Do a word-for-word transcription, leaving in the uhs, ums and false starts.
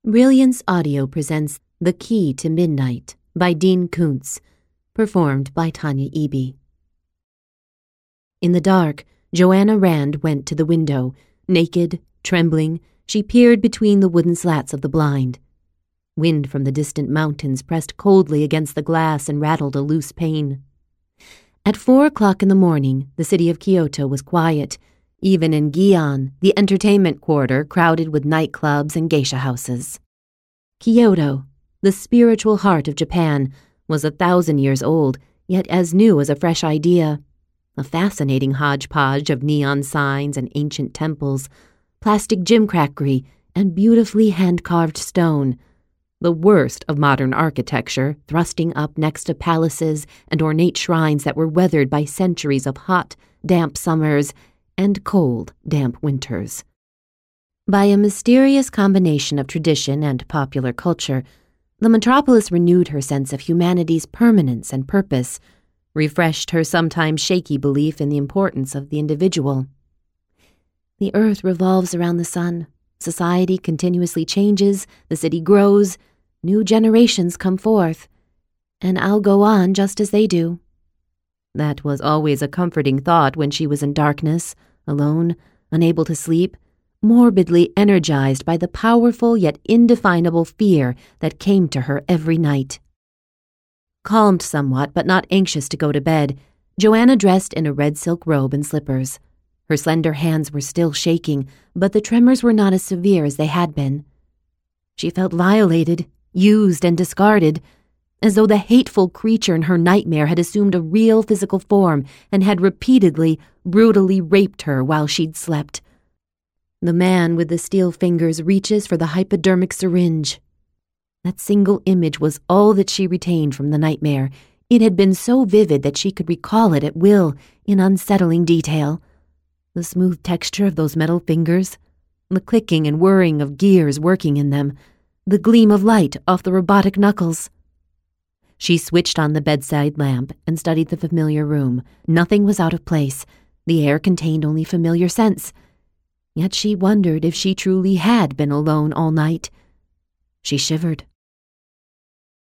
Brilliance Audio presents The Key to Midnight by Dean Koontz, performed by Tanya Eby. In the dark, Joanna Rand went to the window. Naked, trembling, she peered between the wooden slats of the blind. Wind from the distant mountains pressed coldly against the glass and rattled a loose pane. At four o'clock in the morning, the city of Kyoto was quiet, even in Gion, the entertainment quarter crowded with nightclubs and geisha houses. Kyoto, the spiritual heart of Japan, was a thousand years old, yet as new as a fresh idea. A fascinating hodgepodge of neon signs and ancient temples, plastic gimcrackery, and beautifully hand-carved stone. The worst of modern architecture, thrusting up next to palaces and ornate shrines that were weathered by centuries of hot, damp summers and cold, damp winters. By a mysterious combination of tradition and popular culture, the metropolis renewed her sense of humanity's permanence and purpose, refreshed her sometimes shaky belief in the importance of the individual. The earth revolves around the sun, society continuously changes, the city grows, new generations come forth, and I'll go on just as they do. That was always a comforting thought when she was in darkness, alone, unable to sleep, morbidly energized by the powerful yet indefinable fear that came to her every night. Calmed somewhat, but not anxious to go to bed, Joanna dressed in a red silk robe and slippers. Her slender hands were still shaking, but the tremors were not as severe as they had been. She felt violated, used, and discarded, as though the hateful creature in her nightmare had assumed a real physical form and had repeatedly, brutally raped her while she'd slept. The man with the steel fingers reaches for the hypodermic syringe. That single image was all that she retained from the nightmare. It had been so vivid that she could recall it at will, in unsettling detail. The smooth texture of those metal fingers, the clicking and whirring of gears working in them, the gleam of light off the robotic knuckles. She switched on the bedside lamp and studied the familiar room. Nothing was out of place. The air contained only familiar scents. Yet she wondered if she truly had been alone all night. She shivered.